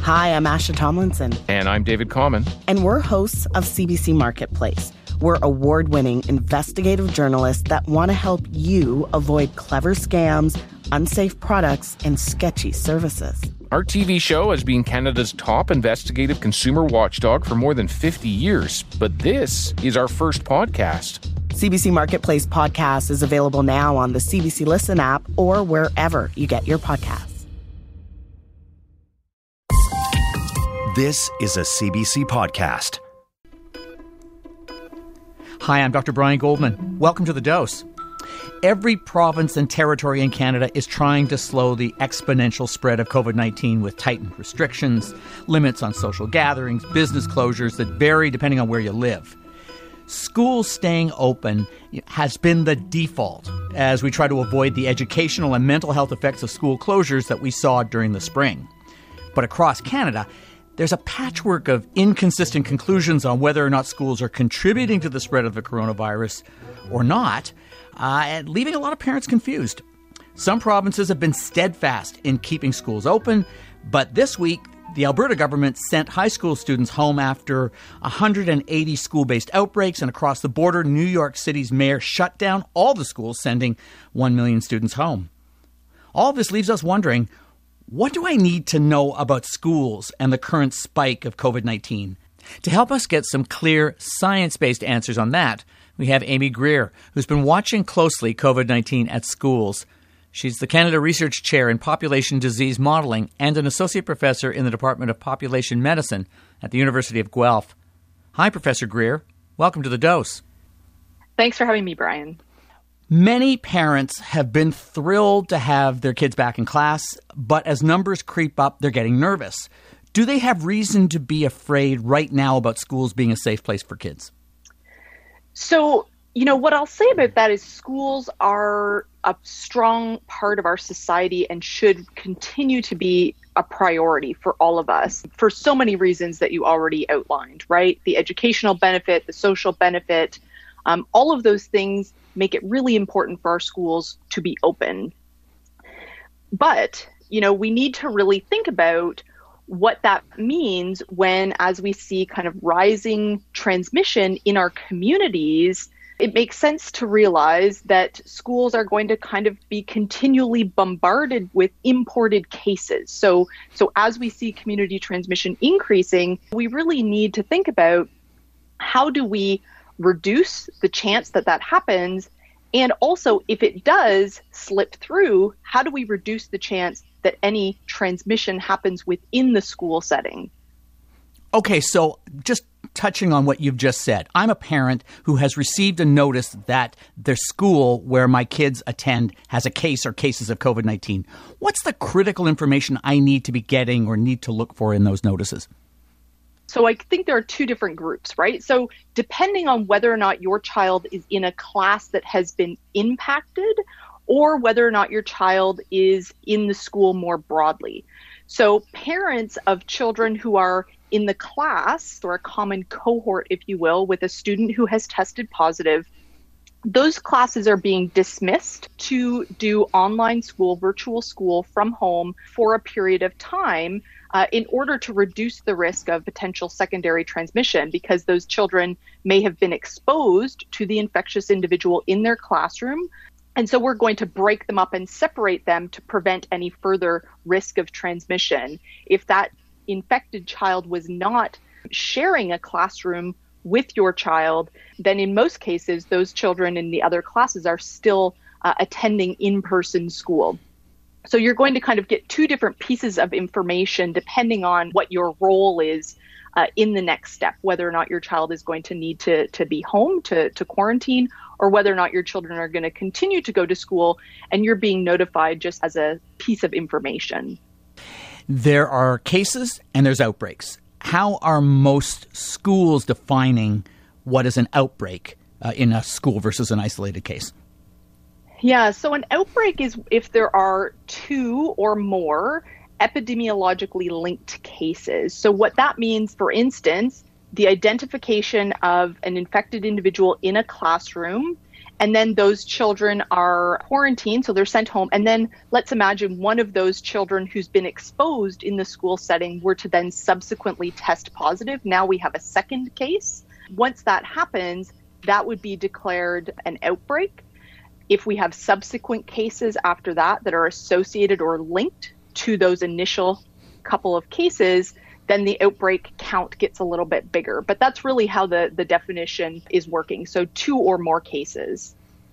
Hi, I'm Asha Tomlinson. And I'm David Common. And we're hosts of CBC Marketplace. We're award-winning investigative journalists that want to help you avoid clever scams, unsafe products, and sketchy services. Our TV show has been Canada's top investigative consumer watchdog for more than 50 years, but this is our first podcast. CBC Marketplace podcast is available now on the CBC Listen app or wherever you get your podcasts. This is a CBC podcast. Hi, I'm Dr. Brian Goldman. Welcome to The Dose. Every province and territory in Canada is trying to slow the exponential spread of COVID-19 with tightened restrictions, limits on social gatherings, business closures that vary depending on where you live. Schools staying open has been the default as we try to avoid the educational and mental health effects of school closures that we saw during the spring. But across Canada, there's a patchwork of inconsistent conclusions on whether or not schools are contributing to the spread of the coronavirus or not, and leaving a lot of parents confused. Some provinces have been steadfast in keeping schools open, but this week, the Alberta government sent high school students home after 180 school-based outbreaks, and across the border, New York City's mayor shut down all the schools, sending 1 million students home. All of this leaves us wondering, what do I need to know about schools and the current spike of COVID-19? To help us get some clear, science-based answers on that, we have Amy Greer, who's been watching closely COVID-19 at schools. She's the Canada Research Chair in Population Disease Modeling and an Associate Professor in the Department of Population Medicine at the University of Guelph. Hi, Professor Greer. Welcome to The Dose. Thanks for having me, Brian. Many parents have been thrilled to have their kids back in class, but as numbers creep up, they're getting nervous. Do they have reason to be afraid right now about schools being a safe place for kids? So, what I'll say about that is schools are a strong part of our society and should continue to be a priority for all of us for so many reasons that you already outlined, right? The educational benefit, the social benefit, all of those things make it really important for our schools to be open. But, we need to really think about what that means when, as we see kind of rising transmission in our communities, it makes sense to realize that schools are going to kind of be continually bombarded with imported cases. So as we see community transmission increasing, we really need to think about how do we reduce the chance that that happens? And also, if it does slip through, how do we reduce the chance that any transmission happens within the school setting? Okay, so just touching on what you've just said, I'm a parent who has received a notice that their school where my kids attend has a case or cases of COVID-19. What's the critical information I need to be getting or need to look for in those notices? So I think there are two different groups, right? So depending on whether or not your child is in a class that has been impacted or whether or not your child is in the school more broadly. So parents of children who are in the class or a common cohort, if you will, with a student who has tested positive, those classes are being dismissed to do online school, virtual school from home for a period of time in order to reduce the risk of potential secondary transmission, because those children may have been exposed to the infectious individual in their classroom. And so we're going to break them up and separate them to prevent any further risk of transmission. If that infected child was not sharing a classroom with your child, then in most cases, those children in the other classes are still attending in-person school. So you're going to kind of get two different pieces of information depending on what your role is in the next step, whether or not your child is going to need to be home to quarantine, or whether or not your children are going to continue to go to school and you're being notified just as a piece of information. There are cases and there's outbreaks. How are most schools defining what is an outbreak in a school versus an isolated case? Yeah, so an outbreak is if there are two or more epidemiologically linked cases. So what that means, for instance, the identification of an infected individual in a classroom And then those children are quarantined, so they're sent home. And then let's imagine one of those children who's been exposed in the school setting were to then subsequently test positive. Now we have a second case. Once that happens, that would be declared an outbreak. If we have subsequent cases after that that are associated or linked to those initial couple of cases, then the outbreak count gets a little bit bigger. But that's really how the definition is working. So 2 or more cases.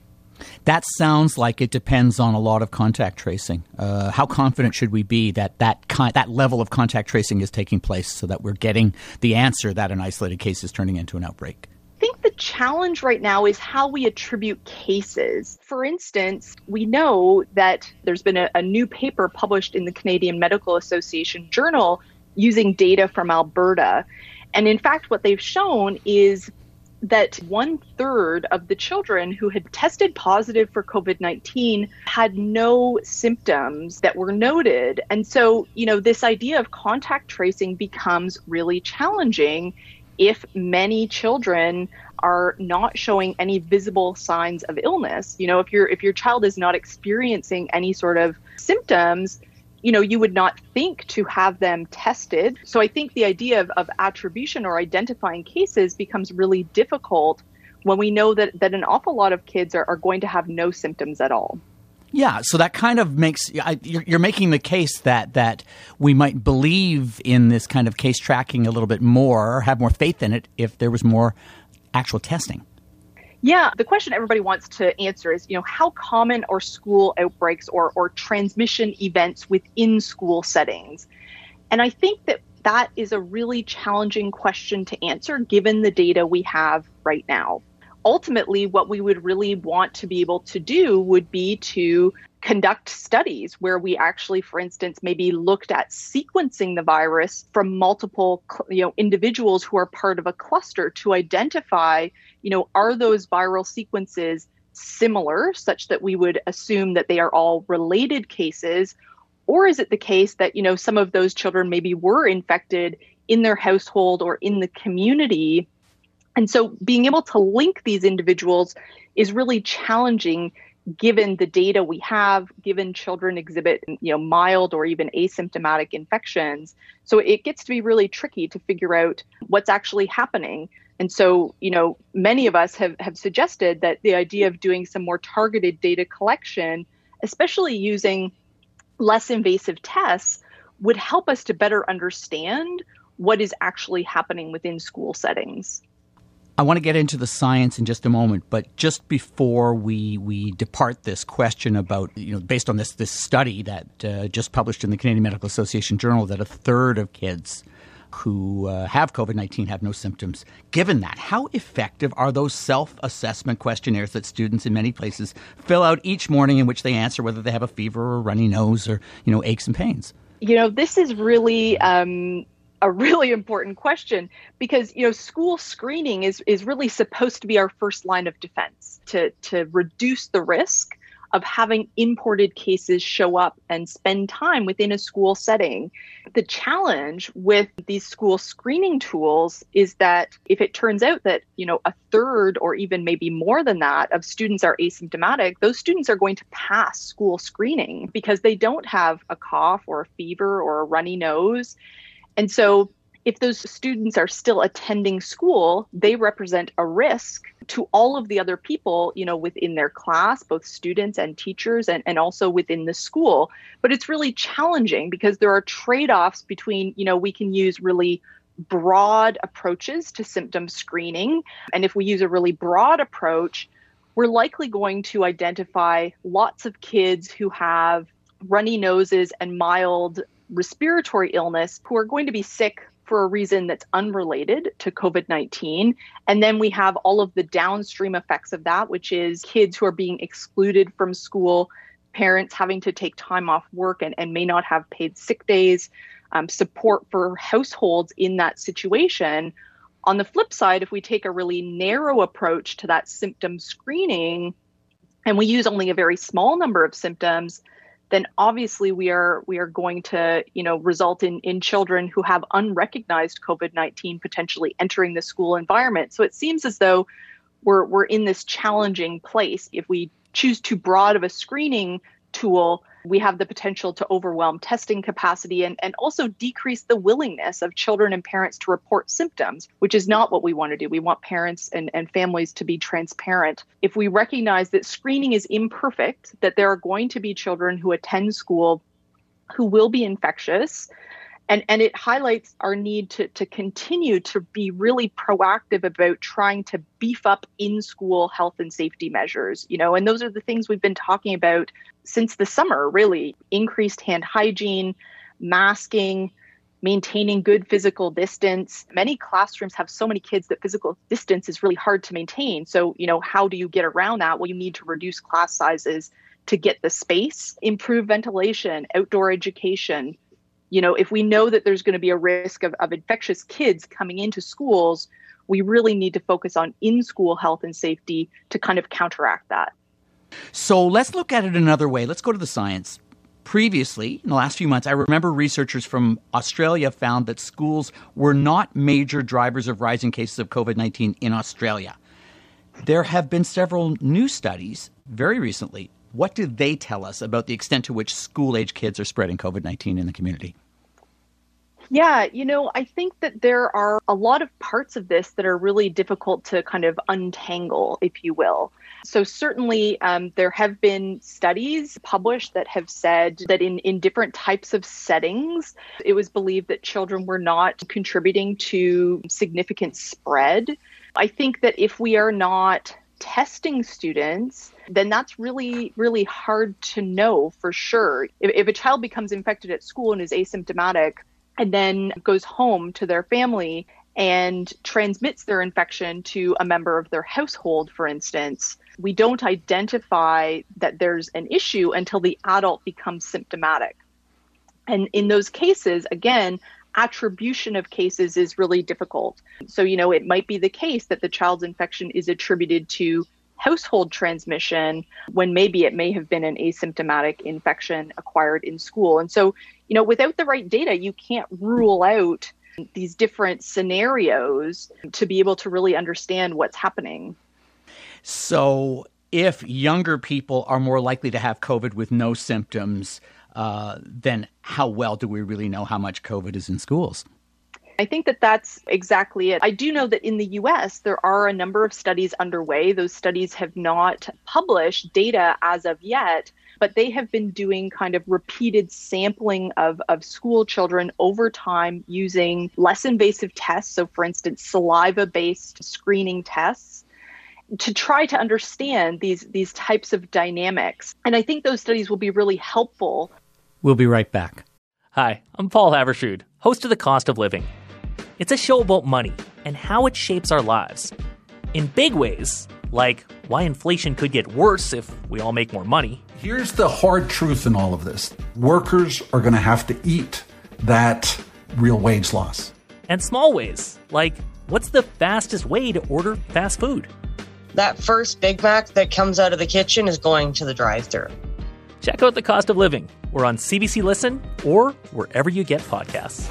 That sounds like it depends on a lot of contact tracing. How confident should we be that that level of contact tracing is taking place so that we're getting the answer that an isolated case is turning into an outbreak? I think the challenge right now is how we attribute cases. For instance, we know that there's been a new paper published in the Canadian Medical Association Journal using data from Alberta. And in fact, what they've shown is that 1/3 of the children who had tested positive for COVID-19 had no symptoms that were noted. And so, this idea of contact tracing becomes really challenging if many children are not showing any visible signs of illness. If your child is not experiencing any sort of symptoms, you would not think to have them tested. So I think the idea of attribution or identifying cases becomes really difficult when we know that an awful lot of kids are going to have no symptoms at all. Yeah, so that kind of makes you're making the case that we might believe in this kind of case tracking a little bit more, or have more faith in it if there was more actual testing. Yeah, the question everybody wants to answer is, how common are school outbreaks or transmission events within school settings? And I think that is a really challenging question to answer given the data we have right now. Ultimately, what we would really want to be able to do would be to conduct studies where we actually, for instance, maybe looked at sequencing the virus from multiple, individuals who are part of a cluster to identify, are those viral sequences similar such that we would assume that they are all related cases? Or is it the case that, some of those children maybe were infected in their household or in the community? And so being able to link these individuals is really challenging given the data we have, given children exhibit, mild or even asymptomatic infections. So it gets to be really tricky to figure out what's actually happening. And so, many of us have suggested that the idea of doing some more targeted data collection, especially using less invasive tests, would help us to better understand what is actually happening within school settings. I want to get into the science in just a moment, but just before we depart this question about, based on this study that just published in the Canadian Medical Association Journal, that 1/3 of kids who have COVID-19 have no symptoms. Given that, how effective are those self-assessment questionnaires that students in many places fill out each morning in which they answer whether they have a fever or a runny nose or, aches and pains? This is really a really important question because, school screening is really supposed to be our first line of defense to reduce the risk of having imported cases show up and spend time within a school setting. The challenge with these school screening tools is that if it turns out that, 1/3 or even maybe more than that of students are asymptomatic, those students are going to pass school screening because they don't have a cough or a fever or a runny nose. And so if those students are still attending school, they represent a risk to all of the other people, within their class, both students and teachers, and also within the school. But it's really challenging because there are trade-offs between, we can use really broad approaches to symptom screening. And if we use a really broad approach, we're likely going to identify lots of kids who have runny noses and mild respiratory illness who are going to be sick for a reason that's unrelated to COVID-19. And then we have all of the downstream effects of that, which is kids who are being excluded from school, parents having to take time off work and may not have paid sick days, support for households in that situation. On the flip side, if we take a really narrow approach to that symptom screening and we use only a very small number of symptoms, then obviously we are going to, result in children who have unrecognized COVID-19 potentially entering the school environment. So it seems as though we're in this challenging place. If we choose too broad of a screening tool, we have the potential to overwhelm testing capacity and also decrease the willingness of children and parents to report symptoms, which is not what we want to do. We want parents and families to be transparent. If we recognize that screening is imperfect, that there are going to be children who attend school who will be infectious, and it highlights our need to continue to be really proactive about trying to beef up in-school health and safety measures, and those are the things we've been talking about since the summer, really. Increased hand hygiene, masking, maintaining good physical distance. Many classrooms have so many kids that physical distance is really hard to maintain. So, how do you get around that? Well, you need to reduce class sizes to get the space, improve ventilation, outdoor education. If we know that there's going to be a risk of infectious kids coming into schools, we really need to focus on in-school health and safety to kind of counteract that. So let's look at it another way. Let's go to the science. Previously, in the last few months, I remember researchers from Australia found that schools were not major drivers of rising cases of COVID-19 in Australia. There have been several new studies very recently. What do they tell us about the extent to which school-age kids are spreading COVID-19 in the community? Yeah, I think that there are a lot of parts of this that are really difficult to kind of untangle, if you will. So certainly there have been studies published that have said that in different types of settings, it was believed that children were not contributing to significant spread. I think that if we are not testing students, then that's really, really hard to know for sure. If a child becomes infected at school and is asymptomatic and then goes home to their family and transmits their infection to a member of their household, for instance, we don't identify that there's an issue until the adult becomes symptomatic. And in those cases, again, attribution of cases is really difficult. So, it might be the case that the child's infection is attributed to household transmission when maybe it may have been an asymptomatic infection acquired in school. And so, without the right data, you can't rule out these different scenarios to be able to really understand what's happening. So if younger people are more likely to have COVID with no symptoms, then how well do we really know how much COVID is in schools? I think that that's exactly it. I do know that in the US, there are a number of studies underway. Those studies have not published data as of yet, but they have been doing kind of repeated sampling of school children over time using less invasive tests. So for instance, saliva-based screening tests to try to understand these types of dynamics. And I think those studies will be really helpful. We'll be right back. Hi, I'm Paul Havershood, host of The Cost of Living. It's a show about money and how it shapes our lives. In big ways, like why inflation could get worse if we all make more money. Here's the hard truth in all of this. Workers are going to have to eat that real wage loss. And small ways, like what's the fastest way to order fast food? That first Big Mac that comes out of the kitchen is going to the drive-thru. Check out The Cost of Living. We're on CBC Listen or wherever you get podcasts.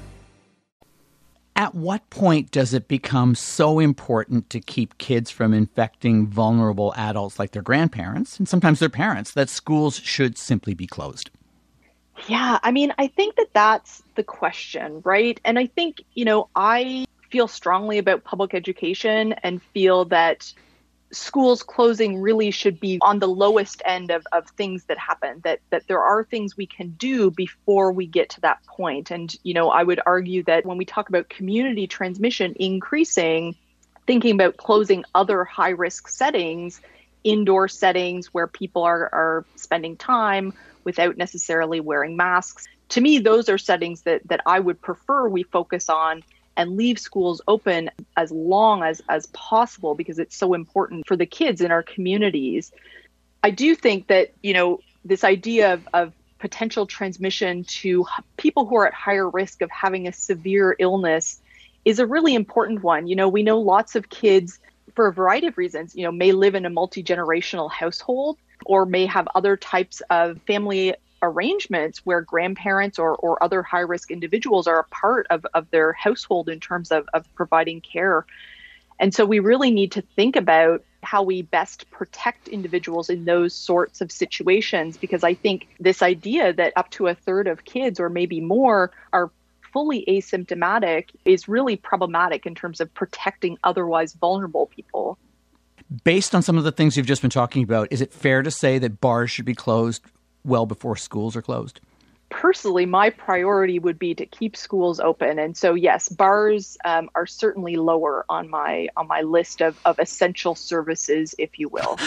At what point does it become so important to keep kids from infecting vulnerable adults like their grandparents and sometimes their parents that schools should simply be closed? Yeah, I think that that's the question, right? And I think, I feel strongly about public education and feel that schools closing really should be on the lowest end of things that happen, that there are things we can do before we get to that point. And, I would argue that when we talk about community transmission increasing, thinking about closing other high-risk settings, indoor settings where people are spending time without necessarily wearing masks, to me, those are settings that I would prefer we focus on and leave schools open as long as possible because it's so important for the kids in our communities. I do think that, this idea of potential transmission to people who are at higher risk of having a severe illness is a really important one. We know lots of kids, for a variety of reasons, may live in a multi-generational household or may have other types of family arrangements where grandparents or other high-risk individuals are a part of their household in terms of providing care. And so we really need to think about how we best protect individuals in those sorts of situations, because I think this idea that up to a third of kids or maybe more are fully asymptomatic is really problematic in terms of protecting otherwise vulnerable people. Based on some of the things you've just been talking about, is it fair to say that bars should be closed well before schools are closed? Personally, my priority would be to keep schools open. And so, yes, bars are certainly lower on my list of essential services, if you will.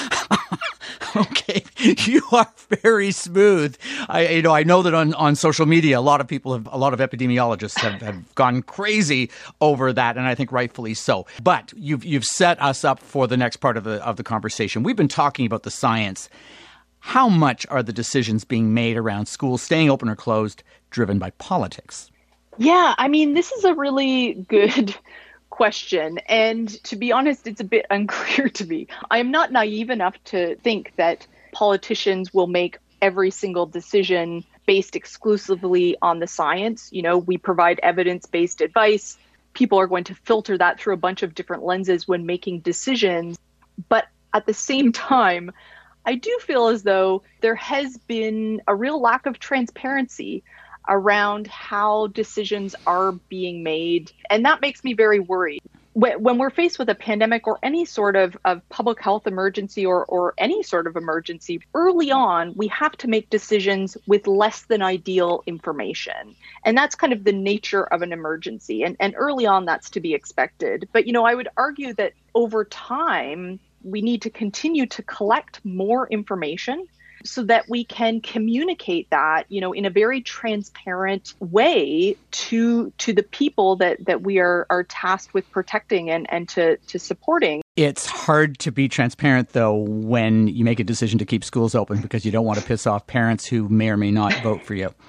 Okay, you are very smooth. I know that on social media, a lot of epidemiologists have gone crazy over that, and I think rightfully so. But you've set us up for the next part of the conversation. We've been talking about the science. How much are the decisions being made around schools staying open or closed driven by politics? Yeah, I mean, this is a really good question. And to be honest, it's a bit unclear to me. I am not naive enough to think that politicians will make every single decision based exclusively on the science. You know, we provide evidence-based advice. People are going to filter that through a bunch of different lenses when making decisions. But at the same time, I do feel as though there has been a real lack of transparency around how decisions are being made. And that makes me very worried. When we're faced with a pandemic or any sort of public health emergency or any sort of emergency, early on, we have to make decisions with less than ideal information. And that's kind of the nature of an emergency. And early on, that's to be expected. But, you know, I would argue that over time, we need to continue to collect more information so that we can communicate that, you know, in a very transparent way to the people that we are tasked with protecting and to supporting. It's hard to be transparent, though, when you make a decision to keep schools open because you don't want to piss off parents who may or may not vote for you.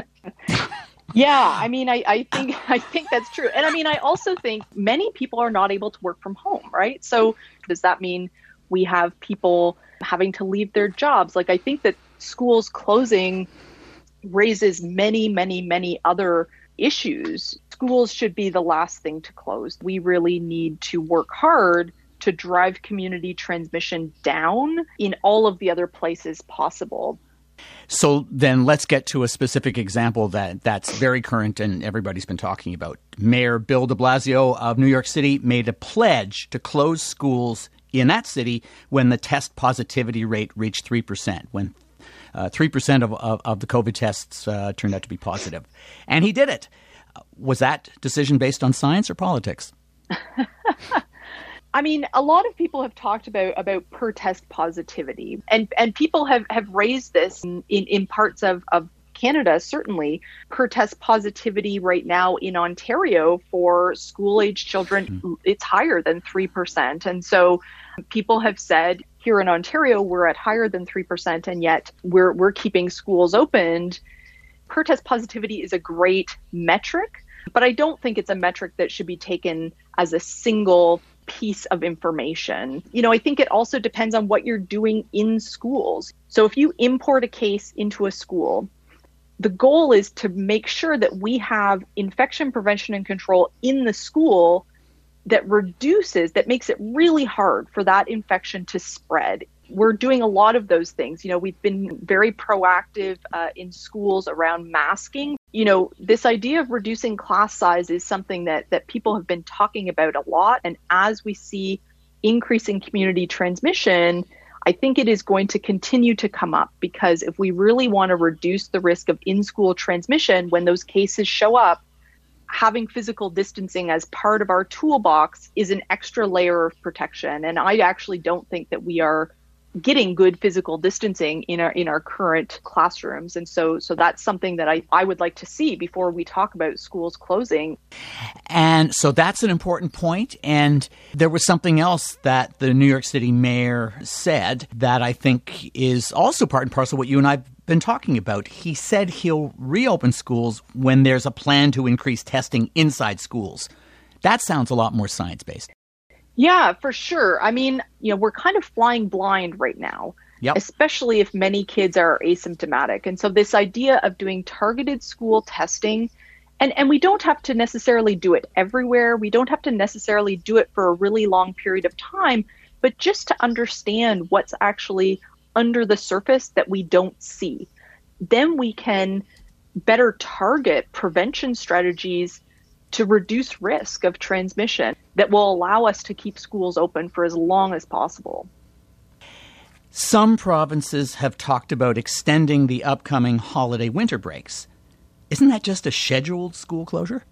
Yeah, I mean, I think that's true. And I mean, I also think many people are not able to work from home, right? So does that mean we have people having to leave their jobs? Like, I think that schools closing raises many, many, many other issues. Schools should be the last thing to close. We really need to work hard to drive community transmission down in all of the other places possible. So then let's get to a specific example that's very current and everybody's been talking about. Mayor Bill de Blasio of New York City made a pledge to close schools in that city when the test positivity rate reached 3%, when 3% of the COVID tests turned out to be positive. And he did it. Was that decision based on science or politics? I mean, a lot of people have talked about per test positivity, and people have raised this in parts of Canada, certainly. Per test positivity right now in Ontario for school-age children, it's higher than 3%. And so people have said here in Ontario, we're at higher than 3%, and yet we're keeping schools opened. Per test positivity is a great metric, but I don't think it's a metric that should be taken as a single piece of information. You know, I think it also depends on what you're doing in schools. So if you import a case into a school, the goal is to make sure that we have infection prevention and control in the school that makes it really hard for that infection to spread. We're doing a lot of those things. You know, we've been very proactive in schools around masking. You know, this idea of reducing class size is something that people have been talking about a lot. And as we see increasing community transmission, I think it is going to continue to come up, because if we really want to reduce the risk of in-school transmission, when those cases show up, having physical distancing as part of our toolbox is an extra layer of protection. And I actually don't think that we are getting good physical distancing in our current classrooms. And so that's something that I would like to see before we talk about schools closing. And so that's an important point. And there was something else that the New York City mayor said that I think is also part and parcel of what you and I've been talking about. He said he'll reopen schools when there's a plan to increase testing inside schools. That sounds a lot more science-based. Yeah, for sure. I mean, you know, we're kind of flying blind right now, especially if many kids are asymptomatic. And so this idea of doing targeted school testing And we don't have to necessarily do it everywhere. We don't have to necessarily do it for a really long period of time, but just to understand what's actually under the surface that we don't see. Then we can better target prevention strategies to reduce risk of transmission that will allow us to keep schools open for as long as possible. Some provinces have talked about extending the upcoming holiday winter breaks. Isn't that just a scheduled school closure?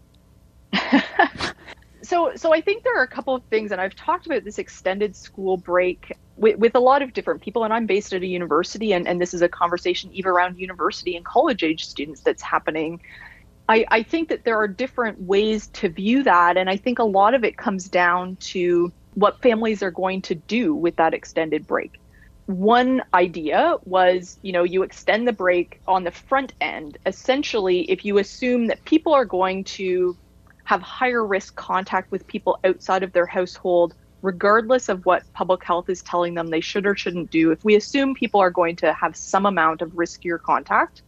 So I think there are a couple of things, and I've talked about this extended school break with a lot of different people, and I'm based at a university, and this is a conversation even around university and college-age students that's happening. I think that there are different ways to view that, and I think a lot of it comes down to what families are going to do with that extended break. One idea was, you extend the break on the front end. Essentially, if you assume that people are going to have higher risk contact with people outside of their household, regardless of what public health is telling them they should or shouldn't do, if we assume people are going to have some amount of riskier contact,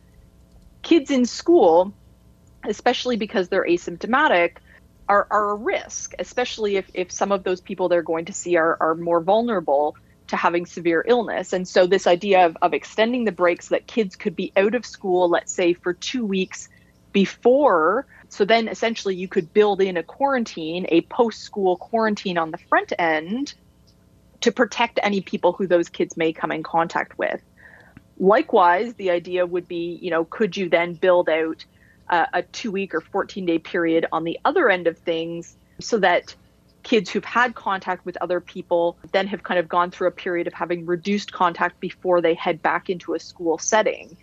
kids in school, especially because they're asymptomatic, are a risk, especially if some of those people they're going to see are more vulnerable to having severe illness. And so this idea of extending the break so that kids could be out of school, let's say for 2 weeks before, so then essentially you could build in a quarantine, a post-school quarantine on the front end to protect any people who those kids may come in contact with. Likewise, the idea would be, could you then build out a 2-week or 14-day period on the other end of things so that kids who've had contact with other people then have kind of gone through a period of having reduced contact before they head back into a school setting.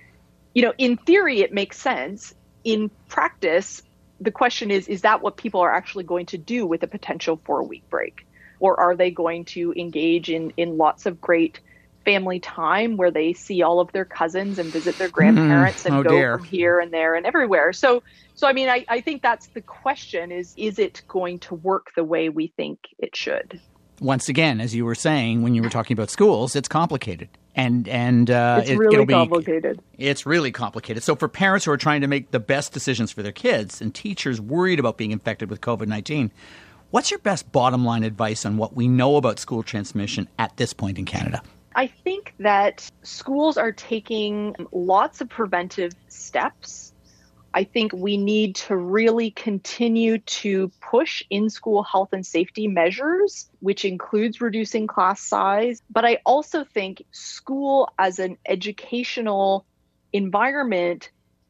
In theory, it makes sense. In practice, the question is that what people are actually going to do with a potential 4-week break? Or are they going to engage in lots of great family time where they see all of their cousins and visit their grandparents and go from here and there and everywhere? So I mean, I think that's the question is it going to work the way we think it should? Once again, as you were saying, when you were talking about schools, it's complicated. And it's really complicated. It's really complicated. So for parents who are trying to make the best decisions for their kids and teachers worried about being infected with COVID-19, what's your best bottom line advice on what we know about school transmission at this point in Canada? I think that schools are taking lots of preventive steps. I think we need to really continue to push in-school health and safety measures, which includes reducing class size. But I also think school as an educational environment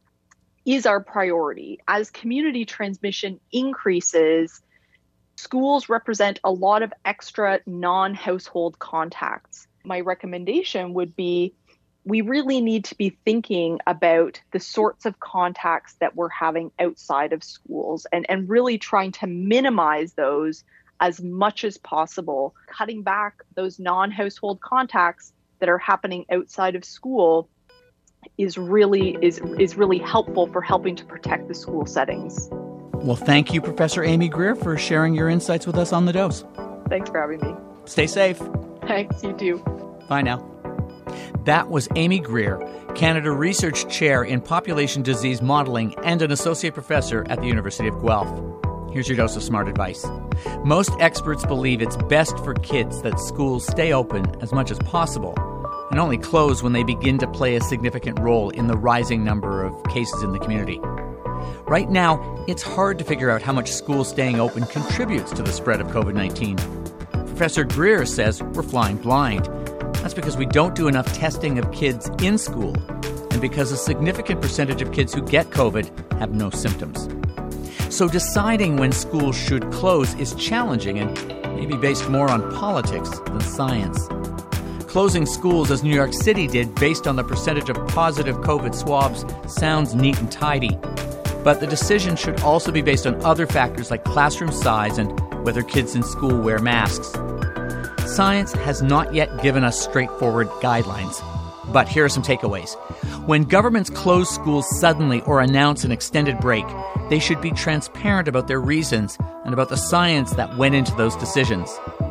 is our priority. As community transmission increases, schools represent a lot of extra non-household contacts. My recommendation would be we really need to be thinking about the sorts of contacts that we're having outside of schools and really trying to minimize those as much as possible. Cutting back those non-household contacts that are happening outside of school is really helpful for helping to protect the school settings. Well, thank you, Professor Amy Greer, for sharing your insights with us on The Dose. Thanks for having me. Stay safe. Thanks, you too. Bye now. That was Amy Greer, Canada Research Chair in Population Disease Modeling and an Associate Professor at the University of Guelph. Here's your dose of smart advice. Most experts believe it's best for kids that schools stay open as much as possible and only close when they begin to play a significant role in the rising number of cases in the community. Right now, it's hard to figure out how much school staying open contributes to the spread of COVID-19. Professor Greer says we're flying blind. That's because we don't do enough testing of kids in school and because a significant percentage of kids who get COVID have no symptoms. So deciding when schools should close is challenging and maybe based more on politics than science. Closing schools, as New York City did, based on the percentage of positive COVID swabs, sounds neat and tidy. But the decision should also be based on other factors like classroom size and whether kids in school wear masks. Science has not yet given us straightforward guidelines. But here are some takeaways. When governments close schools suddenly or announce an extended break, they should be transparent about their reasons and about the science that went into those decisions.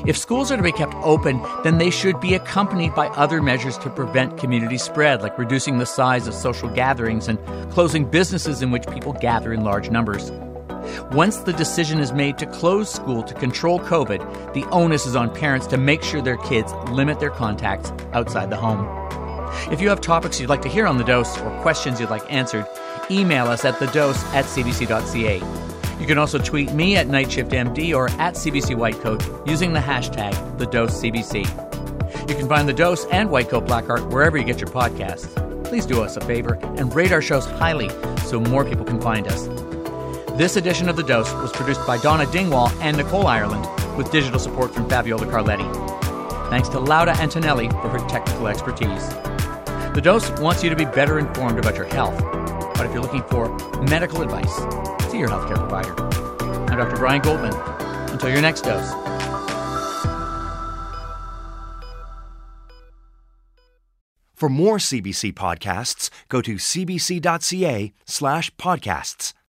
If schools are to be kept open, then they should be accompanied by other measures to prevent community spread, like reducing the size of social gatherings and closing businesses in which people gather in large numbers. Once the decision is made to close school to control COVID, the onus is on parents to make sure their kids limit their contacts outside the home. If you have topics you'd like to hear on The Dose or questions you'd like answered, email us at thedose@cbc.ca. You can also tweet me at NightShiftMD or at CBC Whitecoat using the hashtag TheDoseCBC. You can find The Dose and Whitecoat Black Art wherever you get your podcasts. Please do us a favor and rate our shows highly so more people can find us. This edition of The Dose was produced by Donna Dingwall and Nicole Ireland with digital support from Fabiola Carletti. Thanks to Laura Antonelli for her technical expertise. The Dose wants you to be better informed about your health, but if you're looking for medical advice, see your healthcare provider. I'm Dr. Brian Goldman. Until your next dose. For more CBC podcasts, go to cbc.ca/podcasts.